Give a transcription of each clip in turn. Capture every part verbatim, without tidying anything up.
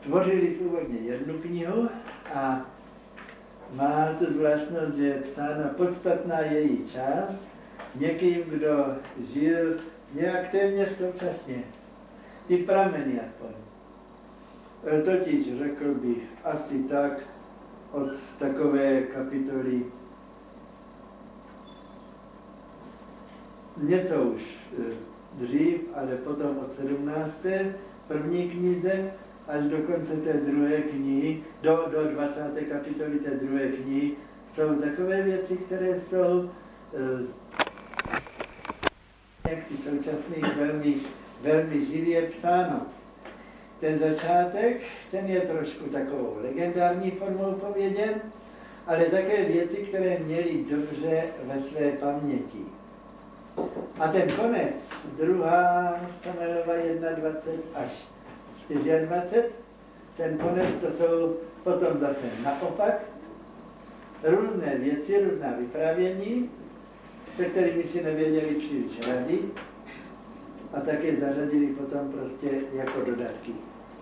tvořili původně jednu knihu a má tu zvláštnost, že je psána podstatná její část někým, kdo žil nějak téměř současně. Ty prameny aspoň. Totiž řekl bych asi tak od takové kapitoly něco už dřív, ale potom od sedmnácté první knize až do konce té druhé knihy, do, do dvacáté kapitoly té druhé knihy, jsou takové věci, které jsou jaksi současných velmi, velmi živě psáno. Ten začátek, ten je trošku takovou legendární formou pověděn, ale také věci, které měli dobře ve své paměti. A ten konec, druhá Samuelova dvacet jedna až dvacet čtyři, ten konec, to jsou potom zase naopak různé věci, různá vyprávění, se kterými si nevěděli příliš rady a také zařadili potom prostě jako dodatky.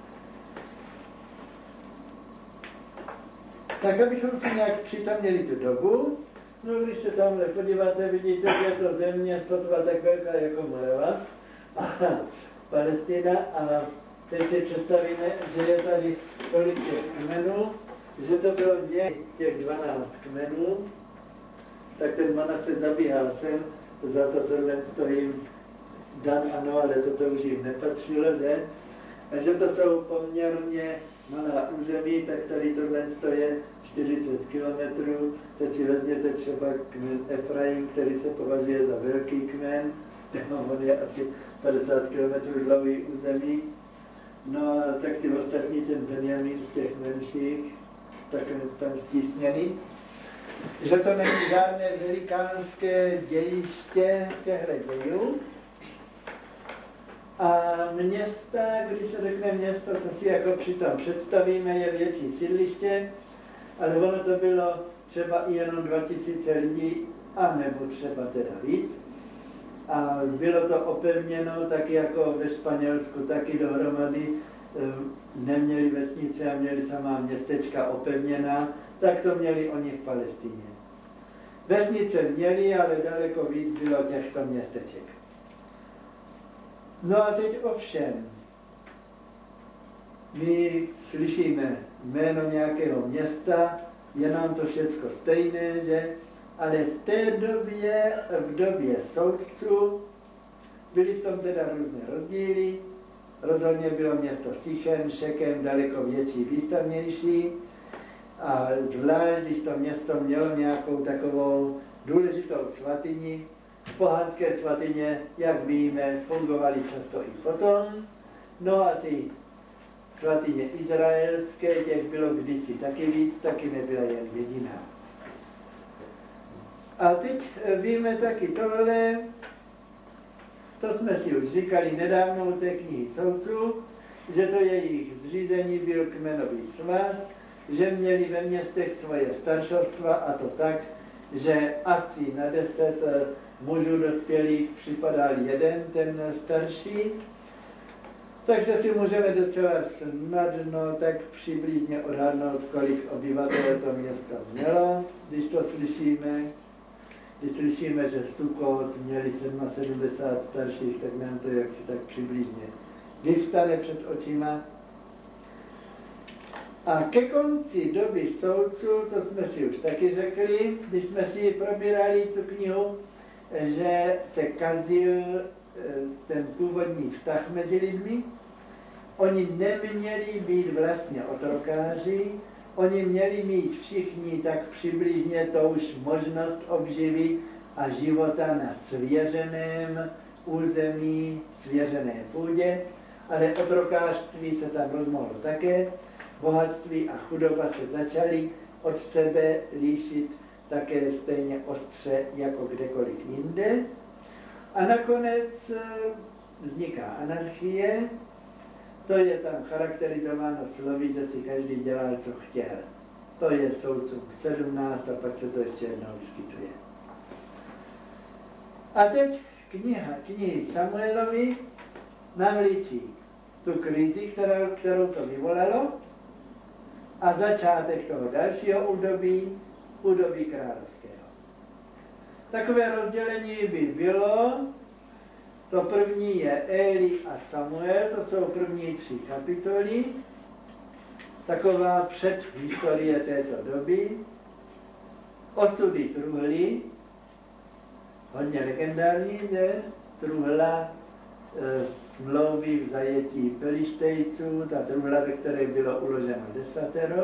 Tak abychom si nějak připomněli tu dobu, no když se tamhle podíváte, vidíte, že je to země sotva tak velká jako Morava, Palestina, a teď si představíme, že je tady tolik těch kmenů, že to bylo těch dvanáct kmenů, tak ten Manase zabíhal sem, za to tohle stojím dan, ano, ale toto už jim nepatřilo, že? A že to jsou poměrně malá území, tak tady tohle je čtyřicet kilometrů. Teď si vezměte třeba kmen Efraim, který se považuje za velký kmen, on je asi padesát kilometrů dlouhý území. No tak ty ostatní, ten Benjamin z těch menších, tak tam stísněný. Že to není žádné velikánské dějiště těchto dějů. A města, když se řekne město, co si jako přitom představíme, je větší sídliště, ale ono to bylo třeba i jenom dva tisíce lidí, anebo třeba teda víc. A bylo to opevněno tak jako ve Španělsku, taky dohromady neměli vesnice a měli samá městečka opevněná, tak to měli oni v Palestině. Vesnice měli, ale daleko víc bylo těchto městeček. No a teď ovšem, my slyšíme jméno nějakého města, je nám to všecko stejné, že? Ale v té době, v době soudců, byly v tom teda různé rozdíly. Rozhodně bylo město Sichem, Šekem, daleko větší, výstavnější. A zvlášť, když to město mělo nějakou takovou důležitou svatyni, pohanské svatyně, jak víme, fungovaly často i potom. No a ty svatyně izraelské, těch bylo kdysi taky víc, taky nebyla jen jediná. A teď víme taky tohle, to jsme si už říkali nedávno u té knihy soudců, že to jejich zřízení byl kmenový svaz, že měli ve městech svoje staršovstva, a to tak, že asi na deset mužů dospělých připadal jeden, ten starší. Takže si můžeme docela snadno tak přibližně odhadnout, kolik obyvatel to město mělo, když to slyšíme. Když slyšíme, že Sukot měli sedmdesát sedm starších, tak nám to jaksi tak přibližně vyvstane před očima. A ke konci doby soudců, to jsme si už taky řekli, když jsme si probírali tu knihu, že se kazil ten původní vztah mezi lidmi. Oni neměli být vlastně otrokáři, oni měli mít všichni tak přibližně to už možnost obživy a života na svěřeném území, svěřené půdě, ale otrokářství se tam rozmohlo také. Bohatství a chudoba se začaly od sebe líšit také stejně ostře jako kdekoliv jinde. A nakonec vzniká anarchie. To je tam charakterizováno slovy, že si každý dělal, co chtěl. To je soudcům sedmnáct a pak se to ještě jednou vyskytuje. A teď kniha, knihy Samuelovi nám líčí tu krizi, kterou, kterou to vyvolalo, a začátek toho dalšího údobí, údobí královského. Takové rozdělení by bylo, to první je Eli a Samuel, to jsou první tři kapitoly, taková předhistorie této doby, osudy truhly, hodně legendární, že truhla e, smlouvy v zajetí Pelištejců, ta truhla, ve které bylo uloženo desatero.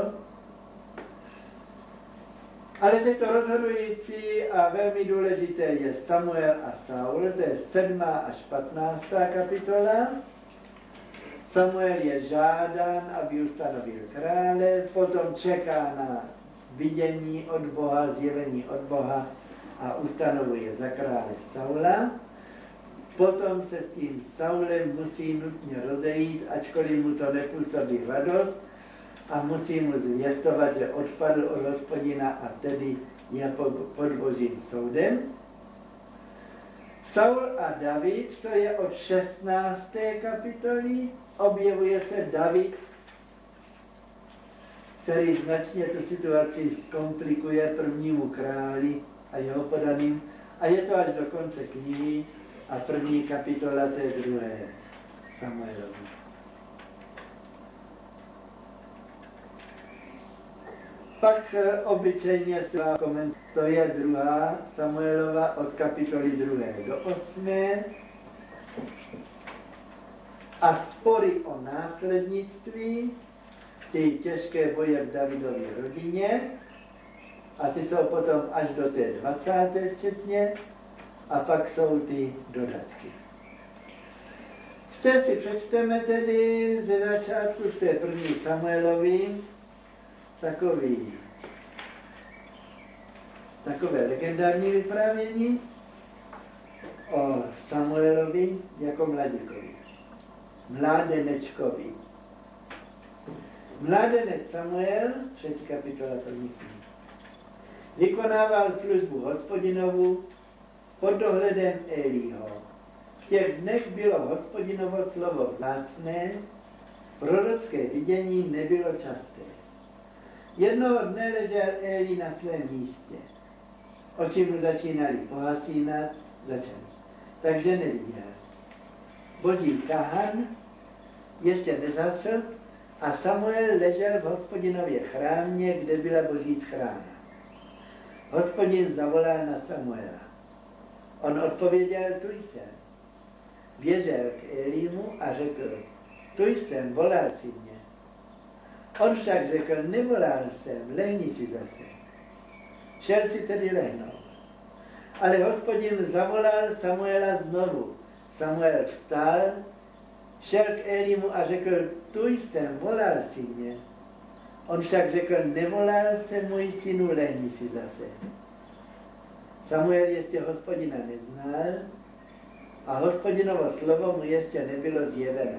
Ale teď to rozhodující a velmi důležité je Samuel a Saul, to je sedmá až patnáctá kapitola. Samuel je žádán, aby ustanovil krále, potom čeká na vidění od Boha, zjevení od Boha a ustanovuje za krále Saula. Potom se s tím Saulem musí nutně rozejít, ačkoliv mu to nepůsobí radost, a musí mu zvěstovat, že odpadl od Hospodina a tedy je pod Božím soudem. Saul a David, to je od šestnácté kapitoly, objevuje se David, který značně tu situaci zkomplikuje prvnímu králi a jeho podaným, a je to až do konce knihy a první kapitola té druhé Samuelovi. Pak obyčejně se komentuje, to je druhá Samuelova od kapitoly druhé do osmé. A spory o následnictví, ty těžké boje v Davidově rodině, a ty jsou potom až do té dvacáté včetně, a pak jsou ty dodatky. Zde si přečteme tedy ze začátku z té první Samuelovi takový, takové legendární vyprávění o Samuelovi jako mladíkovi, mládenečkovi. Mládenec Samuel, třetí kapitola první knihy, vykonával službu Hospodinovu pod dohledem Elího. V těch dnech bylo Hospodinovo slovo vzácné, prorocké vidění nebylo časté. Jednoho dne ležel Eli na svém místě. Oči mu začínaly pohasínat, začaly. Takže neviděl. Boží kahan ještě nezasl a Samuel ležel v Hospodinově chrámě, kde byla Boží schrána. Hospodin zavolal na Samuela. On odpověděl, tu jsem. Běžel k Elimu a řekl, tu jsem, volal si mě. On však řekl, nevolal jsem, lehni si zase. Šel si tedy lehnout. Ale Hospodin zavolal Samuela znovu. Samuel vstal, šel k Elimu a řekl, tu jsem, volal si mě. On však řekl, nevolal jsem, můj synu, lehni si zase. Samuel ještě Hospodina neznal a Hospodinovo slovo mu ještě nebylo zjeveno.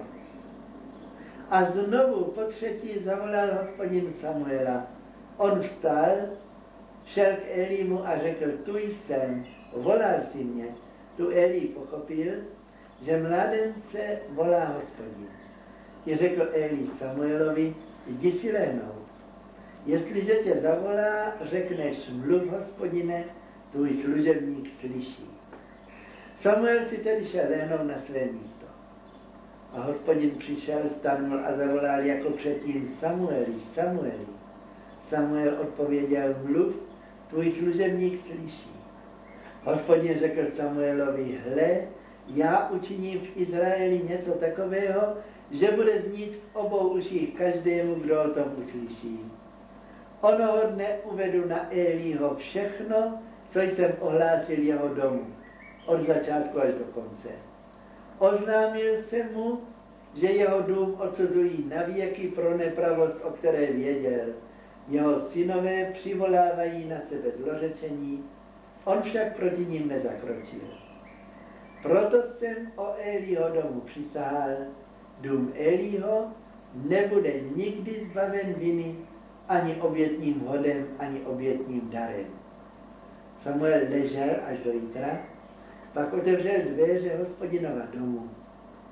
A znovu po třetí zavolal Hospodin Samuela. On vstal, šel k Elimu a řekl, tu jsem, volal si mě. Tu Eli pochopil, že mladence volá Hospodin. I řekl Eli Samuelovi, jdi si lehnout. Jestliže tě zavolá, řekneš, mluv, Hospodine, tvůj služebník slyší. Samuel si tedy šel lehnout na své místo. A Hospodin přišel, stanul a zavolal jako předtím, Samueli, Samueli. Samuel odpověděl, mluv, tvůj služebník slyší. Hospodin řekl Samuelovi, hle, já učiním v Izraeli něco takového, že bude znít v obou uších každému, kdo o tom uslyší. Onoho dne uvedu na Eliho všechno, co jsem ohlásil jeho domu, od začátku až do konce. Oznámil jsem mu, že jeho dům odsuzují navěky pro nepravost, o které věděl. Jeho synové přivolávají na sebe zlořečení, on však proti ním nezakročil. Proto jsem o Eliho domu přísahal, dům Eliho nebude nikdy zbaven viny, ani obětním hodem, ani obětním darem. Samuel ležel až do jitra, pak otevřel dveře Hospodinova domu.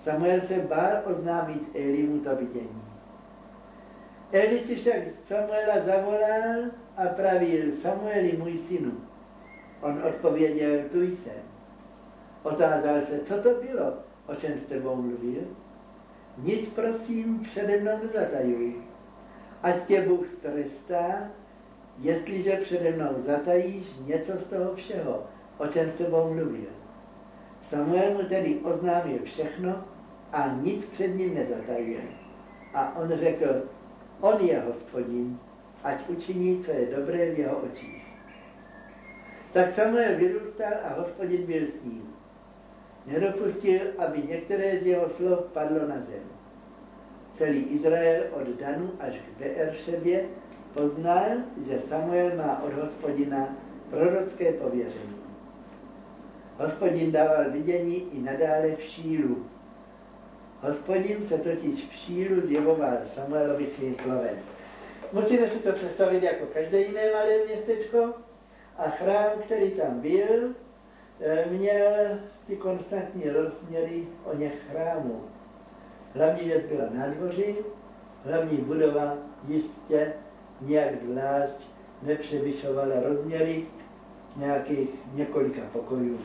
Samuel se bál oznámit Elimu to vidění. Eli si však Samuela zavolal a pravil: Samueli, můj synu. On odpověděl: tu jsem. Otázal se: co to bylo, o čem s tebou mluvil? Nic, prosím, přede mnou nezatajuj. Ať tě Bůh strestá, jestliže přede mnou zatajíš něco z toho všeho, o čem s tebou mluvil. Samuel mu tedy oznámil všechno a nic před ním nezatajuje. A on řekl: on je Hospodin, ať učiní, co je dobré v jeho očích. Tak Samuel vyrůstal a Hospodin byl s ním. Nedopustil, aby některé z jeho slov padlo na zem. Celý Izrael od Danu až k Beeršebě poznal, že Samuel má od Hospodina prorocké pověření. Hospodin dával vidění i nadále v Šílu. Hospodin se totiž v Šílu zjevoval Samuelovi svým slovem. Musíme si to představit jako každé jiné malé městečko a chrám, který tam byl, měl ty konstantní rozměry o něch chrámů. Hlavní věc byla nádvoří, hlavní budova jistě nějak zvlášť nepřevyšovala rozměry nějakých několika pokojů.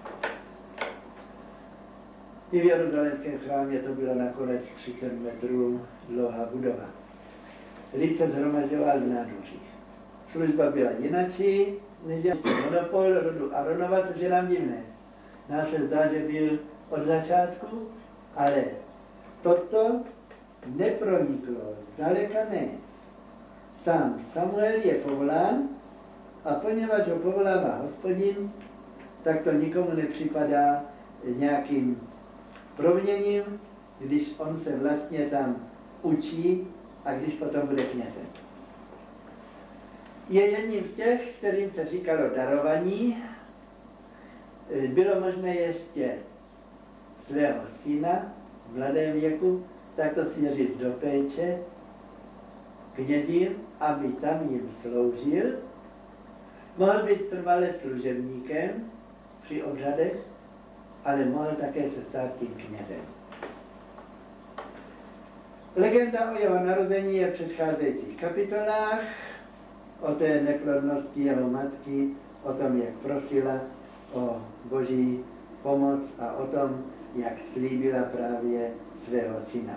I v jeruzalémském chrámě to bylo nakonec třicet metrů dlouhá budova. Lid se zhromažďoval v nádvořích. Služba byla jinačí, než je monopol rodu Aronova, což je nám divné. Nám se zdá, že byl od začátku, ale toto neproniklo, zdaleka ne. Sám Samuel je povolán a poněvadž ho povolává Hospodin, tak to nikomu nepřipadá nějakým proměním, když on se vlastně tam učí a když potom bude knězem. Je jedním z těch, kterým se říkalo darovaní. Bylo možné ještě svého syna v mladém věku takto svěřit do péče kněžím, aby tam jim sloužil. Mohl být trvale služebníkem při obřadech, ale mohl také se stát tím knězem. Legenda o jeho narození je v předcházejících kapitolách, o té neplodnosti jeho matky, o tom, jak prosila o boží pomoc a o tom, jak slíbila právě svého syna.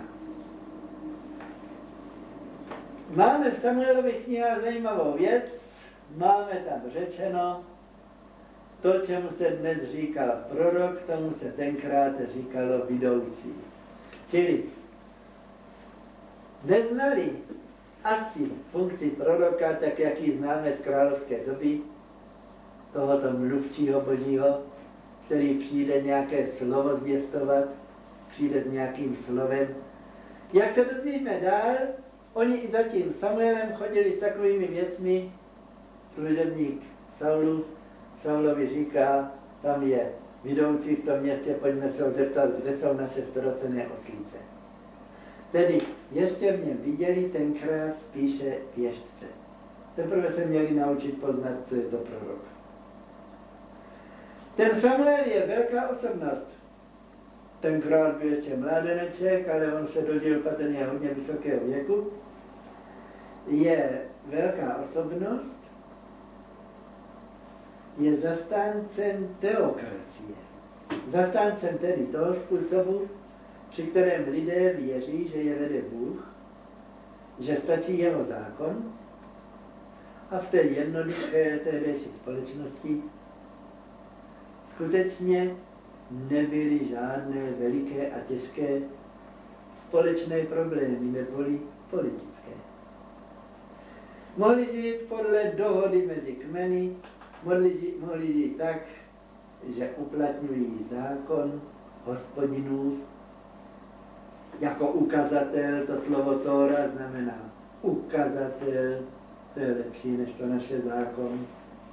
Máme v Samuelových knihách zajímavou věc, máme tam řečeno, to, čemu se dnes říkal prorok, tomu se tenkrát říkalo vidoucí. Čili neznali asi funkci proroka, tak jak ji známe z královské doby, tohoto mluvčího božího, který přijde nějaké slovo zvěstovat, přijde s nějakým slovem. Jak se dozvíme dál, oni i za tím Samuelem chodili s takovými věcmi. Služebník Saulu, Saulovi říká, tam je vidoucí v tom městě, pojďme se ho zeptat, kde jsou naše ztracené oslíce. Tedy ještě v něm viděli tenkrát spíše pěšce. Teprve se měli naučit poznat, co je to prorok. Ten Samuel je velká osobnost. Tenkrát byl ještě mládeneček, ale on se dožil patrně hodně vysokého věku. Je velká osobnost, je zastáncem teokracie. Zastáncem tedy toho způsobu, při kterém lidé věří, že je vede Bůh, že stačí jeho zákon a v té jednoduché tehdejší společnosti skutečně nebyly žádné veliké a těžké společné problémy, neboli politické. Mohli žít podle dohody mezi kmeny, mohli žít, mohli žít tak, že uplatňují zákon Hospodinův jako ukazatel. To slovo Tóra znamená ukazatel, to je lepší než to naše zákon.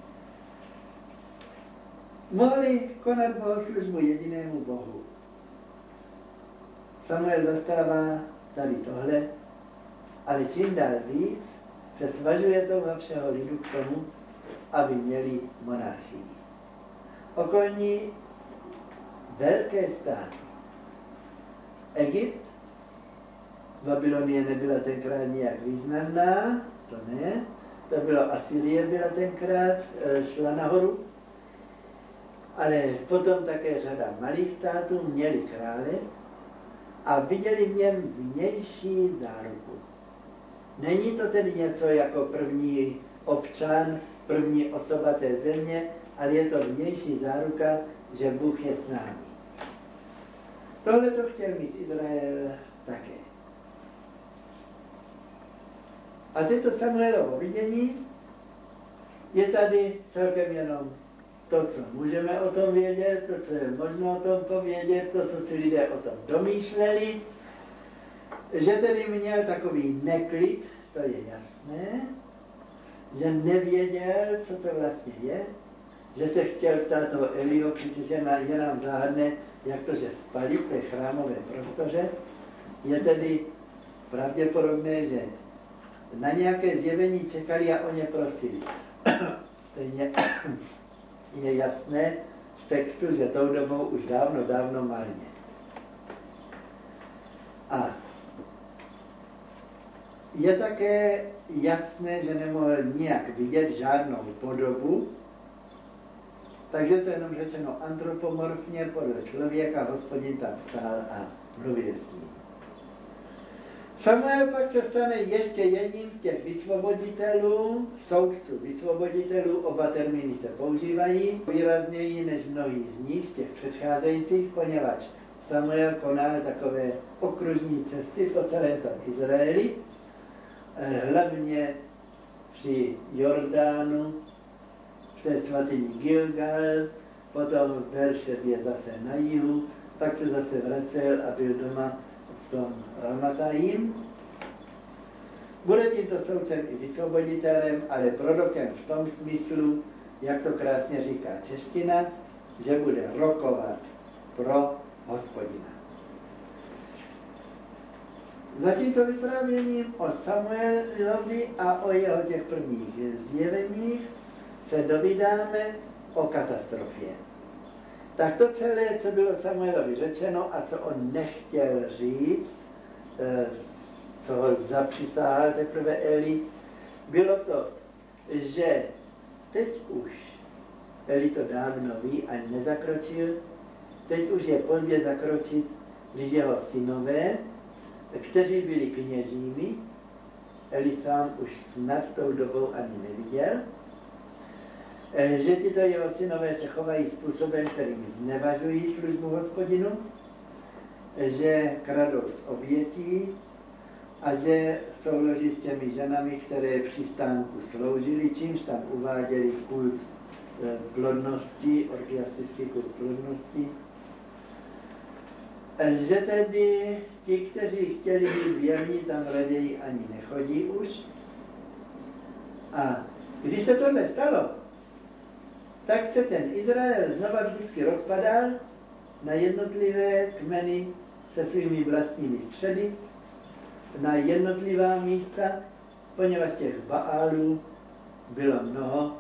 Mohli konat bohoslužbu jedinému Bohu. Samuel zastává tady tohle, ale čím dál víc se svažuje toho všeho lidu k tomu, aby měli monarchii. Okolní velké státy Egypt. Babylonie nebyla tenkrát nijak významná, to ne. To bylo Asyrie, byla tenkrát, šla nahoru. Ale potom také řada malých států měli krále a viděli v něm vnější záruku. Není to tedy něco jako první občan, první osoba té země, ale je to vnější záruka, že Bůh je s námi. Tohle to chtěl mít Izrael také. A tyto Samuelovo vidění je tady celkem jenom to, co můžeme o tom vědět, to, co je možno o tom povědět, to, co si lidé o tom domýšleli, že tedy měl takový neklid, to je jasné, že nevěděl, co to vlastně je, že se chtěl ptát toho Eliho, protože je nám záhadné, jak to, že spali v té chrámové prostoře, je tedy pravděpodobné, že na nějaké zjevení čekali a o ně prosili. Stejně je jasné z textu, že tou dobou už dávno, dávno marně. A je také jasné, že nemohl nijak vidět žádnou podobu, takže to je jenom řečeno antropomorfně podle člověka, Hospodin tam stál a mluvil s ním. Samuel pak se stane ještě jedním z těch vysvoboditelů, soudců vysvoboditelů, oba termíny se používají výrazněji než mnohý z nich, těch předcházejících, poněvadž Samuel konal takové okružní cesty po celém tom Izraeli, hlavně při Jordánu, v té svatyni Gilgal, potom v Berševě zase na jihu, pak se zase vracel a byl doma v tom Ramatajím. Bude tímto soudcem i vysvoboditelem, ale prorokem v tom smyslu, jak to krásně říká čeština, že bude rokovat pro Hospodina. Za tímto vyprávěním o Samuelovi a o jeho těch prvních zjeveních se dovídáme o katastrofě. Tak to celé, co bylo Samuelovi řečeno a co on nechtěl říct, co ho zapřisáhal teprve Eli, bylo to, že teď už, Eli to dávno ví a nezakročil, teď už je pozdě zakročit, když jeho synové, kteří byli kněžími, Eli sám už snad tou dobou ani neviděl, že tyto jeho synové se chovají způsobem, kterým znevažují službu Hospodinu, že kradou z obětí a že souloží s těmi ženami, které při stánku sloužili, čímž tam uváděli kult plodnosti, orgiastický kult plodnosti. Že tedy ti, kteří chtěli být věrní, tam raději ani nechodí už. A když se tohle stalo, tak se ten Izrael znova vždycky rozpadal na jednotlivé kmeny se svými vlastními středy, na jednotlivá místa, poněvadž těch Baálů bylo mnoho,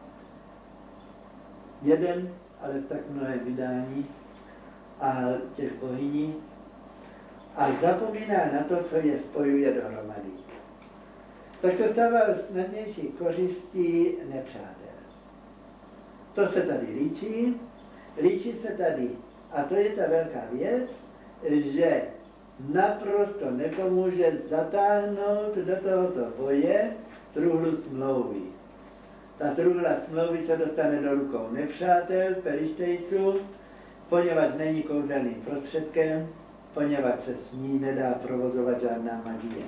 jeden, ale v tak mnohé vydání, a těch bohyní, a zapomíná na to, co je spojuje dohromady. Tak se stával snadnější kořistí nepřátel. To se tady líčí. Líčí se tady, a to je ta velká věc, že naprosto nepomůže zatáhnout do tohoto boje truhlu smlouvy. Ta truhla smlouvy se dostane do rukou nepřátel, Pelistejců, poněvadž není kouzelným prostředkem, poněvadž se s ní nedá provozovat žádná magie.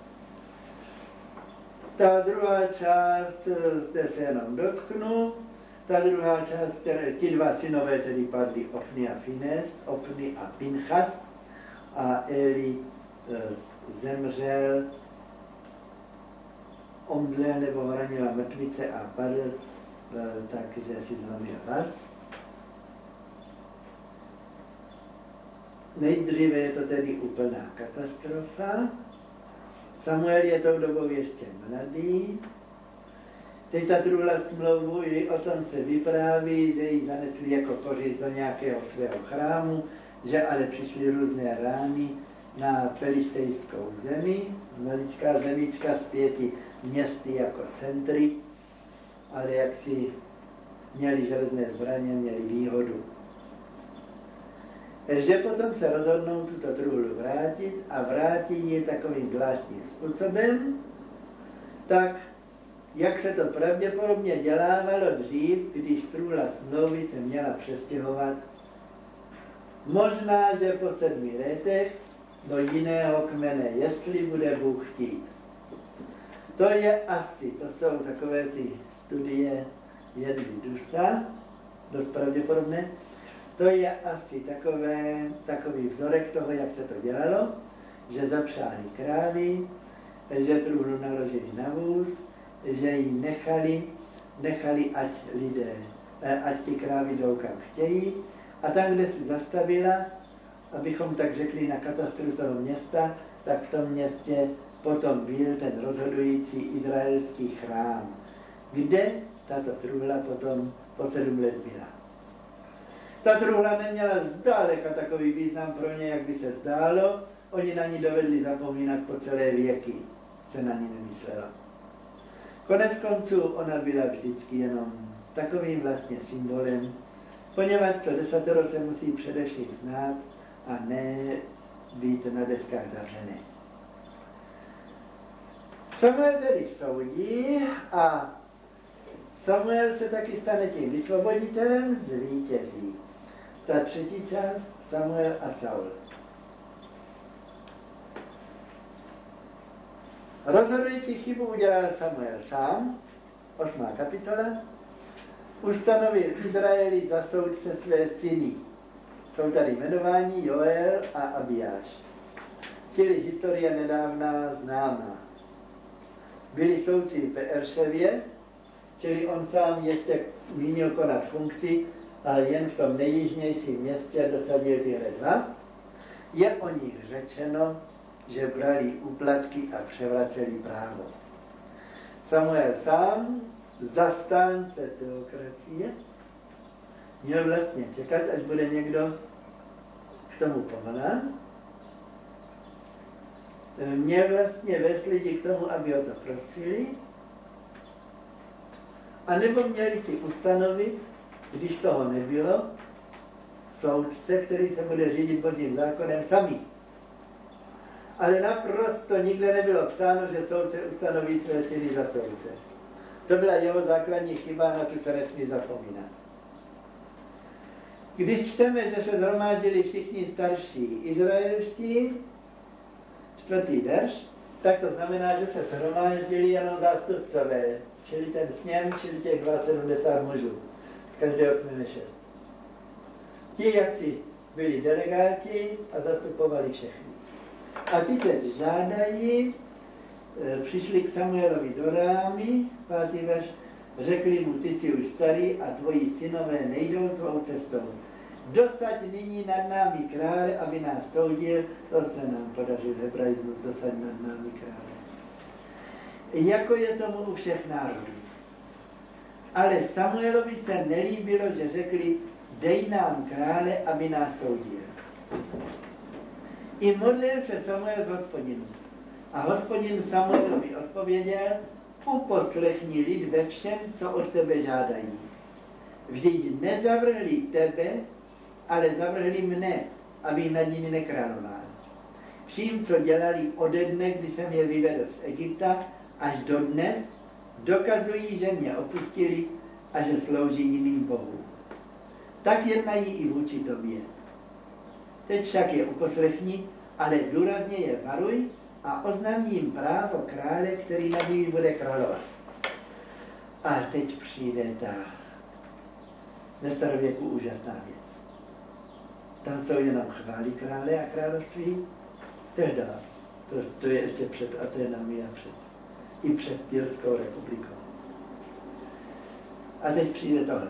Ta druhá část, zde se jenom dotknu, ta druhá část, které, ti dva synové tedy padli, Ofni a Fines, Ofni a Pinchas, a Eli e, zemřel, omdlel nebo ho ranila mrtvice a padl, e, takže si zlomil vás. Nejdříve je to tedy úplná katastrofa. Samuel je tou dobou ještě mladý. Teď ta truhla smlouvu, o tom se vypráví, že ji zanesli jako kořist do nějakého svého chrámu, že ale přišly různé rány, na Pelistejskou zemi, maličká zemička s pěti městy jako centry, ale jak si měli železné zbraně, měli výhodu. Že potom se rozhodnou tuto truhlu vrátit a vrátí ji takovým zvláštním způsobem, tak jak se to pravděpodobně dělávalo dřív, když truhla smlouvy se měla přestěhovat. Možná, že po sedmi letech do jiného kmene, jestli bude Bůh chtít. To je asi, to jsou takové ty studie jedny dusa, dost pravděpodobné. To je asi takové, takový vzorek toho, jak se to dělalo, že zapřáli krávy, že truhlu naložili na vůz, že ji nechali, nechali, ať lidé, ať ty krávy jdou kam chtějí. A tam, kde se zastavila, abychom tak řekli na katastru toho města, tak v tom městě potom byl ten rozhodující izraelský chrám, kde tato truhla potom po sedm let byla. Ta truhla neměla zdaleka takový význam pro ně, jak by se zdálo. Oni na ní dovedli zapomínat po celé věky, se na ní nemyslelo. Konec konců ona byla vždycky jenom takovým vlastně symbolem, poněvadž to desatero se musí především znát a ne být na deskách zavřené. Samuel tedy soudí a Samuel se taky stane tím vysvoboditelem, zvítězí. Ta třetí část, Samuel a Saul. Rozhodující chybu udělal Samuel sám, osmá kapitola, ustanovil Izraeli za soudce své syny. Jsou tady jmenováni Joel a Abiáš, čili historie nedávná známá. Byli soudci v Beerševě, čili on sám ještě mínil konat funkci, ale jen v tom nejjižnějším městě dosadil tyhle dva. Je o nich řečeno, že brali úplatky a převraceli právo. Samuel sám, zastánce teokracie, měl vlastně čekat, až bude někdo k tomu povolán. Měl vlastně vést lidi k tomu, aby o to prosili, a nebo měli si ustanovit, když toho nebylo, soudce, který se bude řídit božím zákonem sami. Ale naprosto nikde nebylo psáno, že soudce ustanoví své syny za soudce. To byla jeho základní chyba, na tu se nesmí zapomínat. Když čteme, že se zhromáždili všichni starší izraelští, čtvrtý verš, tak to znamená, že se shromáždili jenom zástupcové, čili ten sněm, čili těch sedmdesát dva mužů, z každého kmene šest. Ti, jak si byli delegáti a zastupovali všechny. A ty teď žádají, e, přišli k Samuelovi do Rámy, pátý verš, řekli mu, ty jsi už starý a tvoji synové nejdou tvou cestou. Dosaď nyní nad námi krále, aby nás soudil, to se nám podařilo hebraismu, dosaď nad námi krále. Jako je tomu u všech národů. Ale Samuelovi se nelíbilo, že řekli, dej nám krále, aby nás soudil. I modlil se Samuel k Hospodinu. A Hospodin Samuelovi odpověděl, uposlechni lid ve všem, co od tebe žádají. Vždyť nezavrhli tebe, ale zavrhli mne, aby nad nimi nekráloval. Vším, co dělali ode dne, kdy jsem je vyvedl z Egypta, až do dnes, dokazují, že mě opustili a že slouží jiným bohům. Tak jednají i vůči tobě. Teď však je uposlechni, ale důrazně je varuj a oznam jim právo krále, který nad nimi bude královat. A teď přijde ta ve starověku úžasná věc. Tam jsou jenom chvály krále a království. Tehda, to, to je ještě před Aténami a před, i před Pilskou republikou. A teď přijde tohle.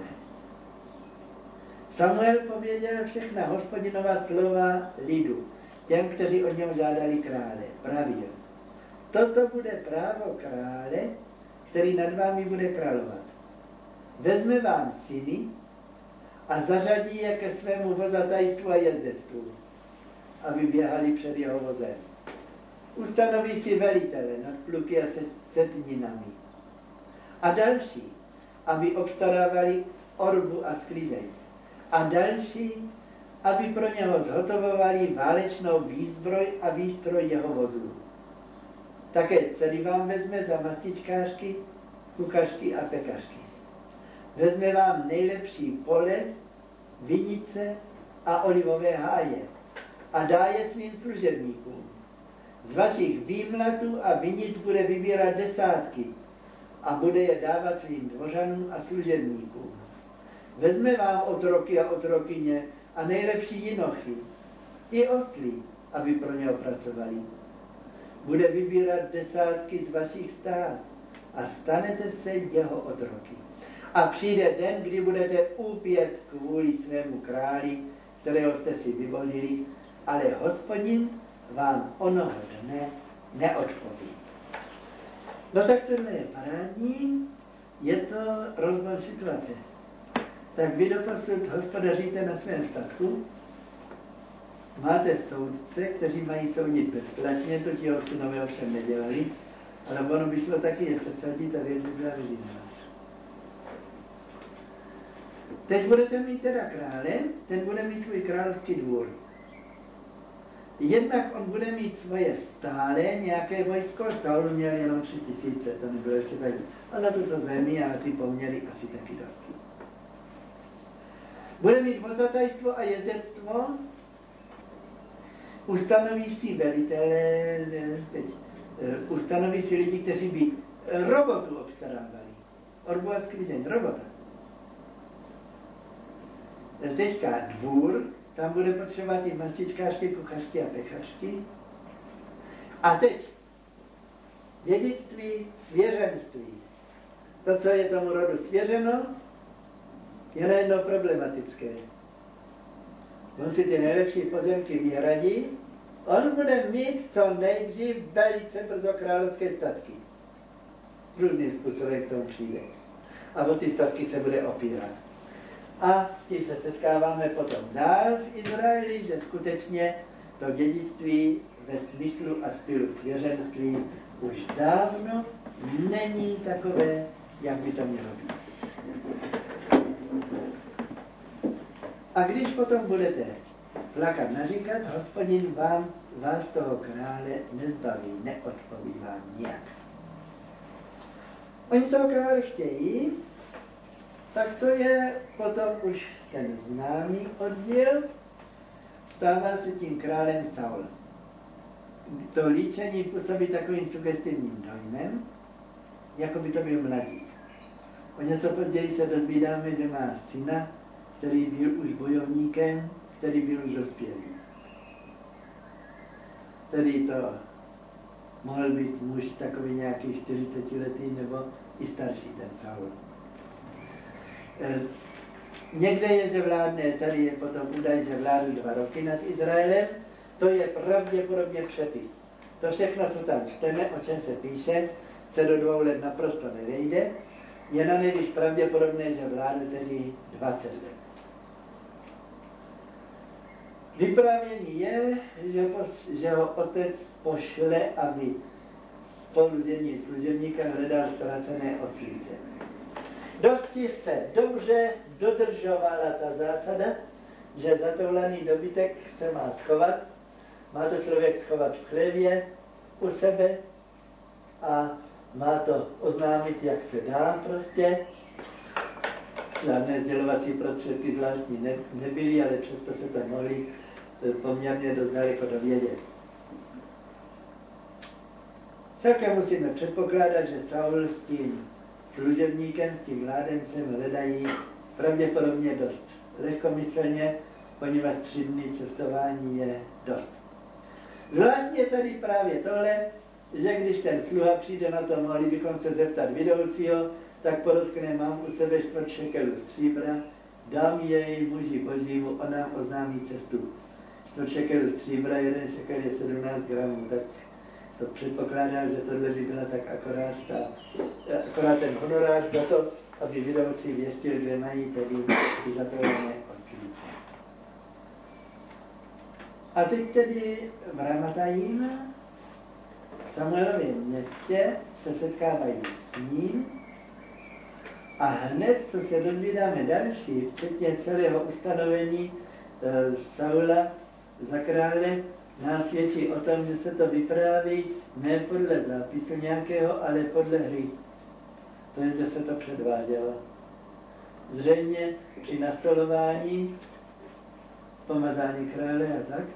Samuel pověděl všechna Hospodinová slova lidu, těm, kteří od něho žádali krále. Pravil. Toto bude právo krále, který nad vámi bude královat. Vezme vám syny a zařadí je ke svému vozatajstvu a jezdectvu. aby běhali před jeho vozem. Ustanoví si velitele nad pluky a setninami. A další, aby obstarávali orbu a sklizeň. A další, aby pro něho zhotovovali válečnou výzbroj a výstroj jeho vozů. Také celý vám vezme za mastičkářky, kuchařky a pekařky. Vezme vám nejlepší pole, vinice a olivové háje a dá je svým služebníkům. Z vašich výmlatů a vinic bude vybírat desátky a bude je dávat svým dvořanům a služebníkům. Vezme vám otroky a otrokyně a nejlepší jinochy, i oslí, aby pro něho pracovali. Bude vybírat desátky z vašich stát a stanete se jeho otroky. A přijde den, kdy budete úpět kvůli svému králi, kterého jste si vyvolili, ale Hospodin vám onoho dne neodpoví. No tak tohle je parádní, je to rozbor situace. Tak vy doposud hospodaříte na svém statku, máte soudce, kteří mají soudit bezplatně, to ti jeho synové ovšem nedělali, ale ono by šlo taky je sesadit a věc by byla vyřízená. Teď budete mít teda krále, ten bude mít svůj královský dvůr. Jednak on bude mít svoje stále nějaké vojsko, Saul měl jenom tři tisíce, to nebylo ještě tak, a na tuto zemi a na ty poměry asi taky dost. Bude mít vozatajstvo a jezdectvo, ustanoví si velitele, teď, ustanoví si lidi, kteří by robotu obstarávali. Orbu a sklizeň, robota. Teďka dvůr, tam bude potřebovat i mastičkářky, kuchařky a pekařky. A teď dědictví, svěřenství. To, co je tomu rodu svěřeno, je najednou problematické. On si ty nejlepší pozemky vyhradí, on bude mít co nejdřív velice brzo královské statky. Různým způsobem k tomu přijde. A o ty statky se bude opírat. A s tím se setkáváme potom dál v Izraeli, že skutečně to dědictví ve smyslu a stylu svěřenství už dávno není takové, jak by to mělo být. A když potom budete plakat, naříkat, Hospodin vám, vás toho krále nezbaví, neodpoví vám nijak. Oni toho krále chtějí, tak to je potom už ten známý oddíl, stává se tím králem Saul. To líčení působí takovým sugestivním dojmem, jako by to byl mladík. O něco později se dozvídáme, že má syna, který byl už bojovníkem, který byl už dospělý. Tedy to mohl být muž takový nějaký čtyřicetiletý nebo i starší ten Saul. E, někde je, že vládne, tady je potom údaj, že vládl dva roky nad Izraelem, to je pravděpodobně přepis. To všechno, co tam čteme, o čem se píše, se do dvou let naprosto nevejde, je na nejvíc pravděpodobné, že vládl tedy dvacet let. Vyprávění je, že, že ho otec pošle, aby spolu s jedním služebníkem hledal ztracené oslíce. Dosti se dobře dodržovala ta zásada, že zatoulaný dobytek se má schovat, má to člověk schovat v chlevě u sebe a má to oznámit, jak se dá prostě. Žádné sdělovací prostředky zvláštní ne, nebyly, ale přesto se tam mohli poměrně dost daleko dovědět. Celkem musíme předpokládat, že Saul s tím služebníkem, s tím mládencem hledají pravděpodobně dost lehkomyslně, poněvadž tři dny cestování je dost. Zvláštní je tady právě tohle, že když ten sluha přijde na to, mohli bychom se zeptat vidoucího, tak podotkne, mám u sebe čtvrt šekelu stříbra, dám jej muži božímu, on nám oznámí cestu. Čtvrt šekelu stříbra, jeden šekel je sedmnáct gramů, tak to předpokládá, že tohle by byla tak akorát, ta, akorát ten honorář za to, aby vidoucí věstil, kde mají tedy ty zatolené oslíce. A teď tedy v Ramatajím, v Samuelově městě, se setkávají s ním a hned, co se dozvídáme další, včetně celého ustanovení e, Saula za krále, nás svědčí o tom, že se to vypráví ne podle zápisu nějakého, ale podle hry. To je, že se to předvádělo. Zřejmě při nastolování pomazání krále a tak,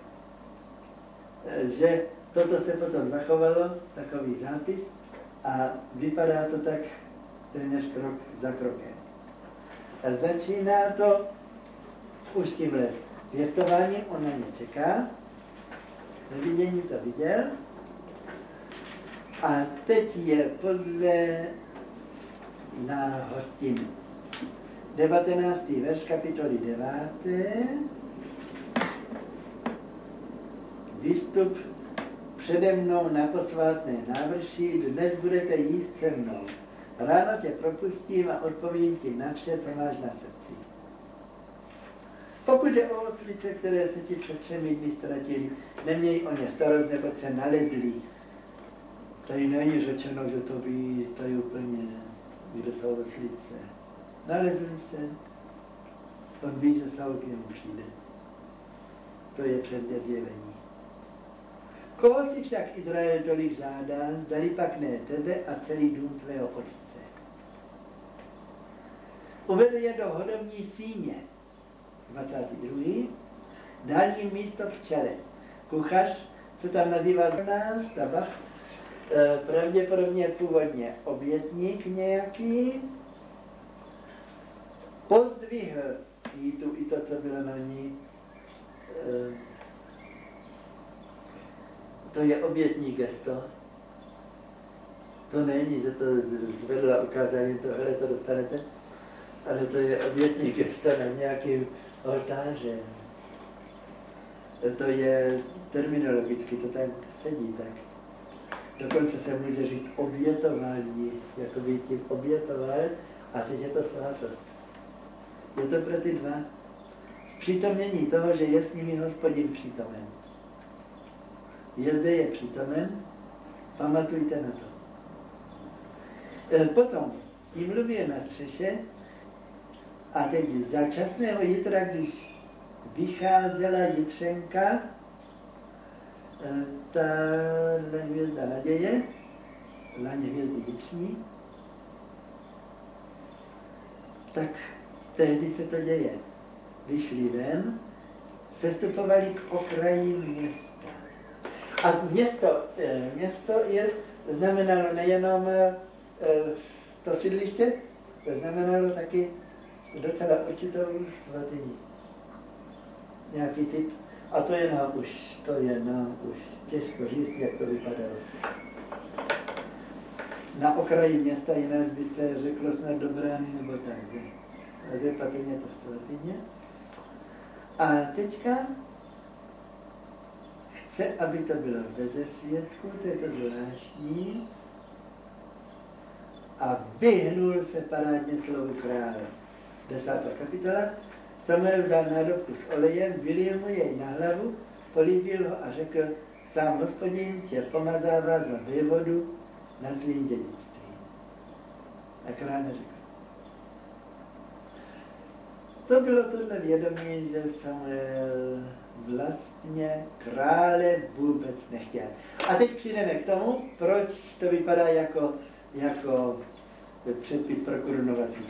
že toto se potom zachovalo, takový zápis, a vypadá to tak téměř krok za krokem. A začíná to už tímhle pěstováním, on na ně čeká, ve vidění to viděl, a teď je pozve na hostinu. devatenáctý verš kapitoly deváté. Výstup přede mnou na posvátné návrší, dnes budete jíst se mnou. Ráno tě propustím a odpovím ti na vše, co máš na srdci. Pokud je o oslice, které se ti před třemi dny ztratili, neměj o ně starost, nebo se nalezli. Tady není řečeno, že to ví, to je úplně, kde jsou oslice. Nalezli se, on ví, že Saul k němu přijde. To je předmět zjevení. Koho si však Izrael tolik žádá, zdali pak ne tebe a celý dům tvého otce. Uvedl je do hodovní síně, dvacátý druhý Dal jim místo v čele. Kuchař se tam nazývá nás, tabach, e, pravděpodobně původně obětník nějaký, pozdvihl jí tu i to, co bylo na ní. E, to je obětní gesto. To není, že to zvedla a ukázala jim to, hele, to dostanete, ale to je obětní gesto na nějakým oltářem. To je terminologicky, to tam sedí tak. Dokonce se může říct obětování, jako by tím obětoval, a teď je to svátost. Je to pro ty dva přítomnění toho, že je s nimi Hospodin přítomen. Je zde je přítomen, pamatujte na to. Potom s ním mluví na střeše a teď za časného jitra, když vycházela jitřenka, ta hvězda naděje, laň hvězdy vnitřní, tak tehdy se to děje. Vyšli ven, sestupovali k okraji města. A město, město je, znamenalo nejenom to sídliště, to znamenalo taky docela určitou svatyni. Nějaký typ. A to je nám už, to je nám už těžko říct, jak to vypadalo. Na okraji města jinak by se řeklo snad do brány nebo tak. A je patrně to svatyně. A teďka chce, aby to bylo beze svědku, to je to zvláštní, a vyhnul se parádně slovu krále. Desátá kapitola. Samuel vzal nádobku s olejem, vylil mu jej na hlavu, políbil ho a řekl, sám Hospodin tě pomazává za vévodu nad svým dědictvím. A král neřekl. To bylo tohle vědomí, že Samuel vlastně krále vůbec nechtěl. A teď přijdeme k tomu, proč to vypadá jako, jako předpis pro korunovací.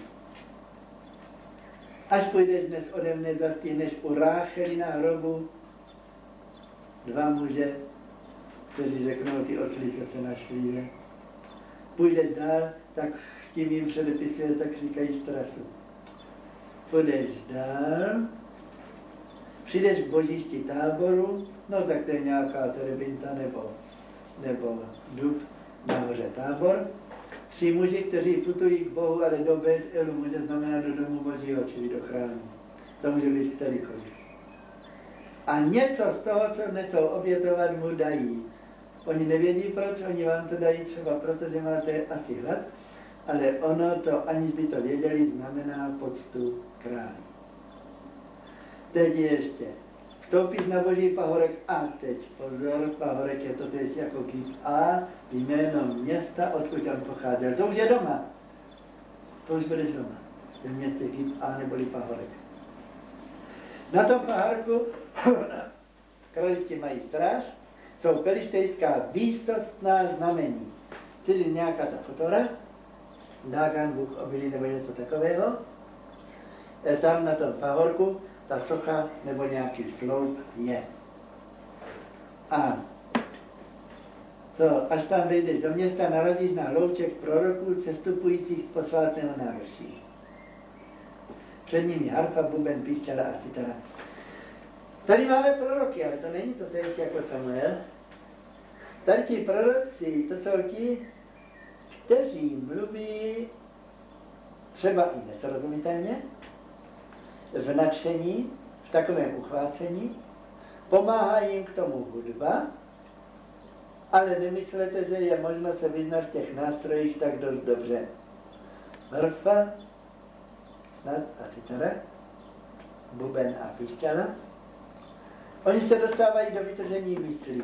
Až půjdeš dnes ode mne, zastihneš u Ráchely na hrobu dva muže, kteří řeknou, ty oslice se našli, že? Půjdeš dál, tak tím jim předepisuje, tak říkají strasu. Půjdeš dál, přijdeš k božišti Táboru, no tak to je nějaká terebinta nebo, nebo dub nahoře Tábor. Tři muži, kteří putují k Bohu, ale do Bet-Elu může znamenat do domu Božího, čili do chrámu. To může být kterýkoliv. A něco z toho, co nesou obětovat, mu dají. Oni nevědí proč, oni vám to dají třeba proto, že máte asi hlad, ale ono to, aniž by to věděli, znamená poctu králi. Teď ještě vstoupíš na boží pahorek a teď pozor, pahorek je to tež jako kýp A, jméno města, odkud tam pocházel. To už je doma. To už budeš doma. Ten městě kýp A neboli pahorek. Na tom pahorku kralisti mají stráž, jsou pelištejská výsostná znamení. Tedy nějaká ta fotora, Dagan, Bůh obilí nebo něco takového. E tam na tom pahorku ta socha nebo nějaký sloup je. A co, až tam vejdeš do města, narazíš na hlouček proroků cestupujících z posvátného návrší. Před nimi harfa, buben, píšťala a citara. Tady máme proroky, ale to není to též jako Samuel. Tady ti proroci, to jsou ti, kteří mluví třeba i nesrozumitelně, v nadšení, v takovém uchvácení, pomáhá jim k tomu hudba, ale nemyslete, že je možno se vyznat v těch nástrojích tak dost dobře. Harfa, snad a citara, buben a píšťala. Oni se dostávají do vytržení myslí.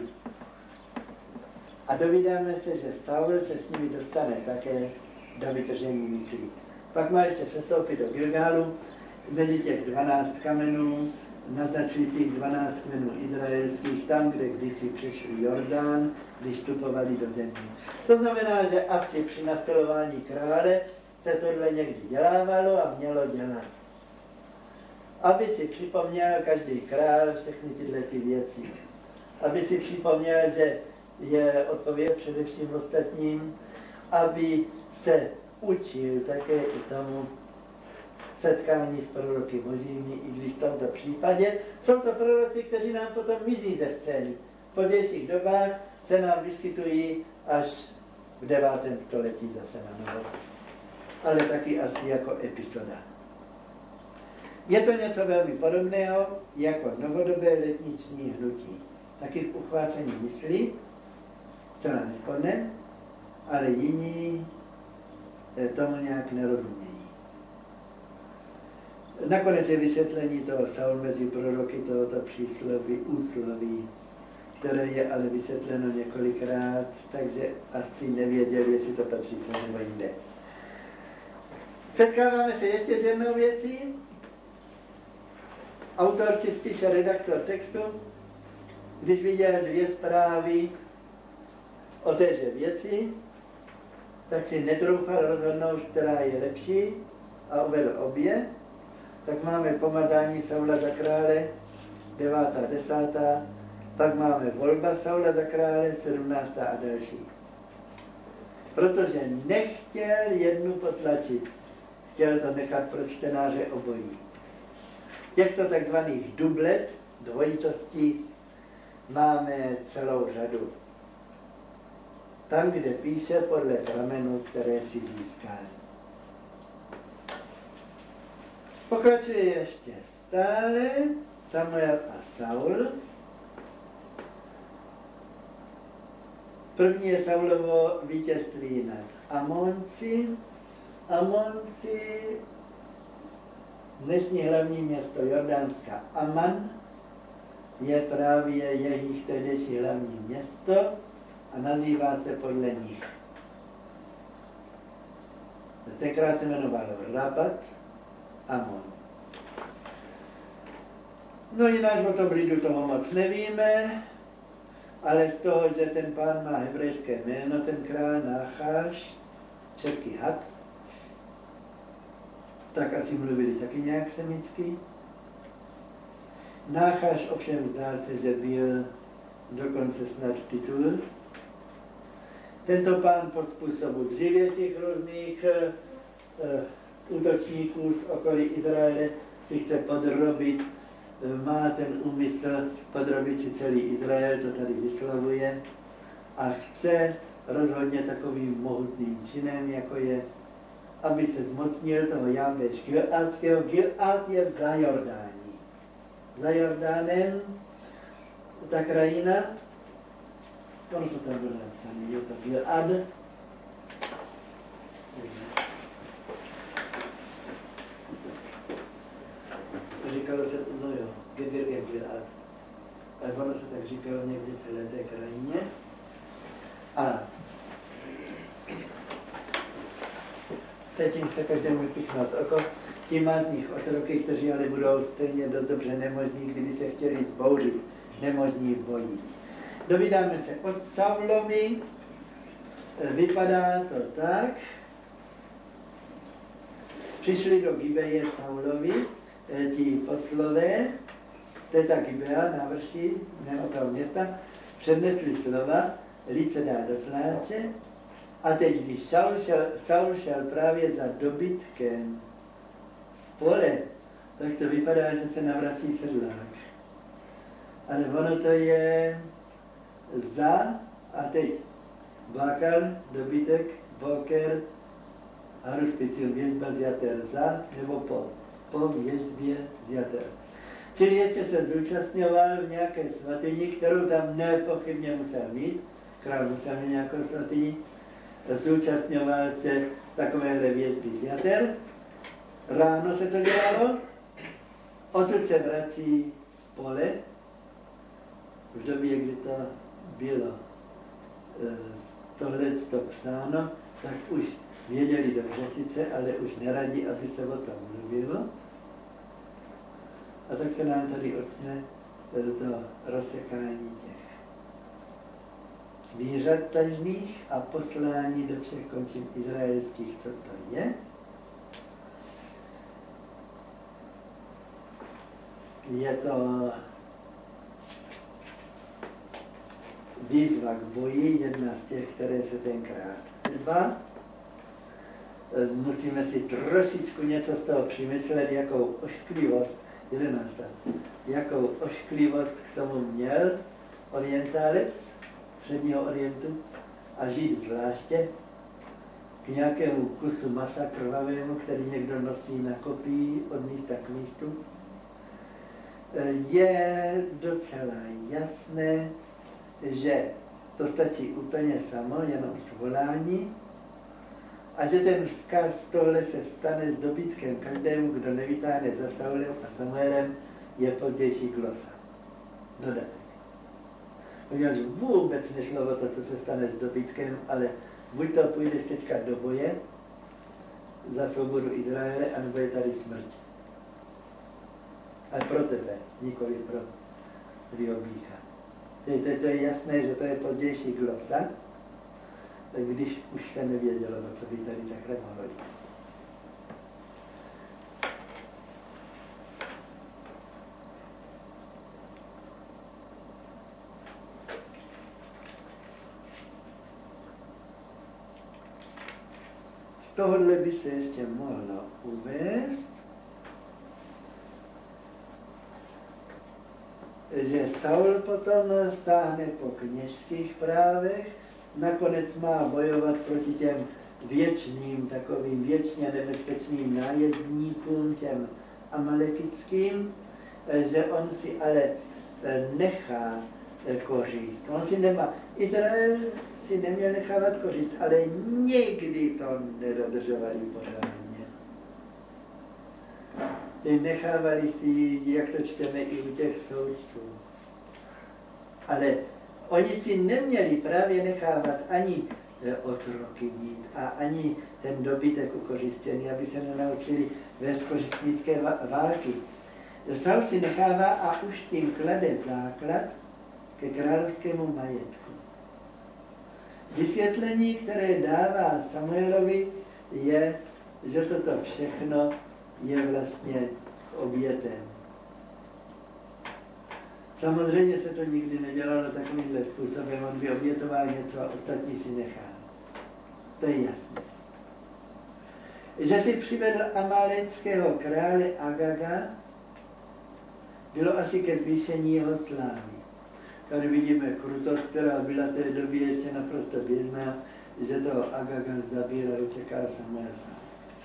A dovídáme se, že Saul se s nimi dostane také do vytržení myslí. Pak má ještě sestoupit do Gilgálu, mezi těch dvanáct kamenů, naznačujících dvanáct kmenů izraelských, tam, kde kdysi přešli Jordán, když vstupovali do země. To znamená, že asi při nastolování krále se tohle někdy dělávalo a mělo dělat. Aby si připomněl každý král všechny tyhle ty věci. Aby si připomněl, že je odpověď především ostatním, aby se učil také i tomu setkání s proroky božími, i když v tomto případě jsou to proroci, kteří nám potom mizí ze scény. V pozdějších dobách se nám vyskytují až v devátém století zase na novo. Ale taky asi jako epizoda. Je to něco velmi podobného jako novodobé letniční hnutí. Taky v uchvácení myslí, zcela nesporné, ale jiní tomu nějak nerozumějí. Nakonec je vysvětlení toho Saul mezi proroky tohoto přísloví, úsloví, které je ale vysvětleno několikrát, takže asi nevěděl, jestli to patří se nebo jinde. Setkáváme se ještě s jednou věcí. Autor či spíše redaktor textu, když viděl dvě zprávy o téže věci, tak si netroufal rozhodnout, která je lepší, a uvedl obě. Tak máme pomazání Saula za krále, devátá, desátá, pak máme volba Saula za krále, sedmnáctá a další. Protože nechtěl jednu potlačit, chtěl to nechat pro čtenáře obojí. Těchto takzvaných dublet, dvojitostí, máme celou řadu. Tam, kde píše podle pramenů, které si získal. Pokračuje ještě stále Samuel a Saul. První je Saulovo vítězství nad Amonci. Amonci, dnešní hlavní město Jordánska Aman, je právě jejich tehdejší hlavní město a nazývá se podle nich. Tenkrát se jmenoval Rabat Amon. No jinak o tom lidu toho moc nevíme, ale z toho, že ten pán má hebrejské jméno, ten král Nácháš, český had, tak asi mluvili taky nějak semicky. Nácháš ovšem zdá se, že byl dokonce snad titul. Tento pán pod způsobu dřívějších různých uh, útočníků z okolí Izraele si chce podrobit, má ten úmysl podrobit si celý Izrael, to tady vyslovuje, a chce rozhodně takovým mohutným činem, jako je, aby se zmocnil toho Jábeš Gilátského. Gilát je za Jordání. Za Jordánem ta krajina, ono to tam bylo napsané, je to Gilad. Říkalo se, no jo, Gedir je Gilad. ale ono se tak říkalo někdy celé té krajině. A teď jim se každému píchnout oko. Ti mázných otroky, kteří ale budou stejně dost dobře nemožní, kdyby se chtěli zbouřit, nemožní v boji. Dovídáme se od Saulovi, vypadá to tak. Přišli do Gibeje Saulovi, ti poslové, to je ta Gibea na vrši toho města, přednesli slova, lid se dá do pláče, a teď, když Saul šel, Saul šel právě za dobytkem z pole, tak to vypadá, že se navrací sedlák. Ale ono to je za a teď bakar, dobytek, boker, haruspicil, věžba zjater za nebo po. Po věžbě zjater. Čili ještě se zúčastňoval v nějaké svatyni, kterou tam nepochybně musel mít, král musel mít nějakou svatyni, zúčastňoval se takovéhle věžby zjater. Ráno se to dělalo, odtud se vrací z pole, v době, kdy to bylo tohle to psáno, tak už věděli dobře sice, ale už neradí, aby se o tom mluvilo. A tak se nám tady ocne to rozsekání těch zvířat tažných a poslání do všech končin izraelských, co to je. Je to výzva k boji, jedna z těch, které se tenkrát dva. Musíme si trošičku něco z toho přemyslet, jakou ošklivost, jedenáctá, jakou ošklivost k tomu měl orientálec předního orientu a žít zvláště k nějakému kusu masa krvavému, který někdo nosí na kopii od místa k místu. Je docela jasné, že to stačí úplně samo, jenom svolání, a že ten vzkaz tohle se stane s dobytkem každému, kdo nevytáhne za Saulem a Samuelem, je pozdější glosa. Dodatek. Poněvadž vůbec nešlo o to, co se stane s dobytkem, ale buď to půjdeš teďka do boje za svobodu Izraele, anebo je tady smrť. Ale pro tebe, nikoli pro Ryobícha. To, to, to je jasné, že to je pozdější glosa, když už se nevědělo, o co by tady takhle mohlo jít. Z tohohle by se ještě mohlo uvést, že Saul potom stáhne po kněžských právech, nakonec má bojovat proti těm věčným, takovým věčně nebezpečným nájezdníkům, těm amalekitským, že on si ale nechá kořist. On si nemá, Izrael si neměl nechávat kořist, ale nikdy to nedodržovali pořádně. Ty nechávali si, jak to čteme i u těch soudců. Ale oni si neměli právě nechávat ani otroky mít a ani ten dobytek ukořistěný, aby se nenaučili vést kořistnické války. Saul si nechává a už tím klade základ ke královskému majetku. Vysvětlení, které dává Samuelovi, je, že toto všechno je vlastně obětem. Samozřejmě se to nikdy nedělalo takovýmhle způsobem, on by obětoval něco a ostatní si nechá. To je jasné. Že si přivedl amáleckého krále Agaga, bylo asi ke zvýšení jeho slávy. Tady vidíme krutost, která byla té doby ještě naprosto běžná, že toho Agaga zabil a dočekal Samuel sám.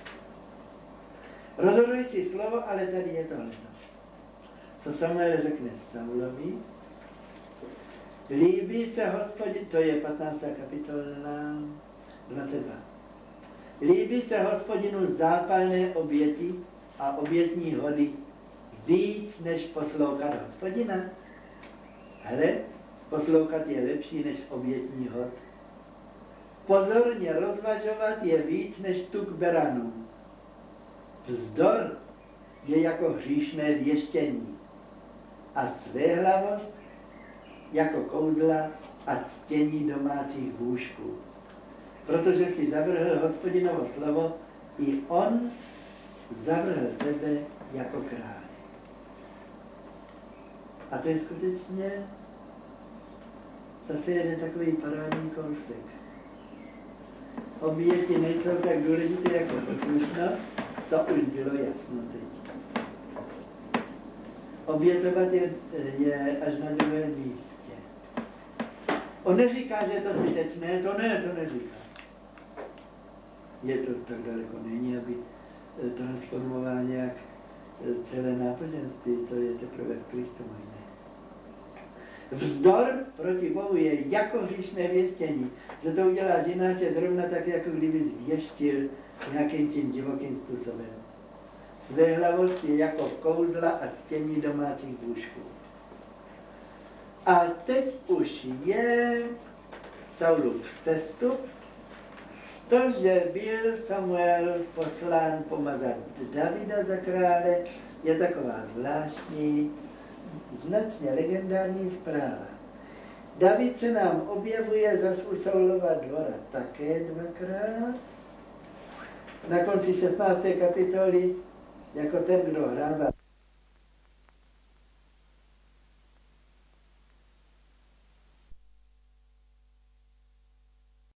Rozhodující slovo, ale tady je tohle. Co Samuel řekne Saulovi, líbí se Hospodin, to je patnáctá kapitola dvacet dva. Líbí se Hospodinu zápalné oběti a obětní hody víc, než poslouchat Hospodina. Hele, poslouchat je lepší než obětní hod. Pozorně rozvažovat je víc než tuk beranů. Vzdor je jako hříšné věštění a svéhlavost jako kouzla a ctění domácích bůžků. Protože si zavrhl Hospodinovo slovo, i on zavrhl tebe jako král. A to je skutečně zase jeden takový parádní kousek. Oběti nejsou tak důležité jako poslušnost, to už bylo jasno teď. Obětovat je, je až na druhém místě. On neříká, že je to zbytečné, to ne, to neříká. Je to tak daleko není, aby to transformoval nějak celé náboženství, to je teprve v Kristu možné. Vzdor proti Bohu je jako hříšné věštění, že to uděláš jináče zrovna tak, jako kdyby zvěštil nějakým tím divokým způsobem. Svéhlavost je jako kouzla a ctění domácích bůžků. A teď už je Saulův sestup, to, že byl Samuel poslán pomazat Davida za krále, je taková zvláštní, značně legendární zpráva. David se nám objevuje zas u Saulova dvora také dvakrát. Na konci šestnácté kapitoly jako ten, kdo hrál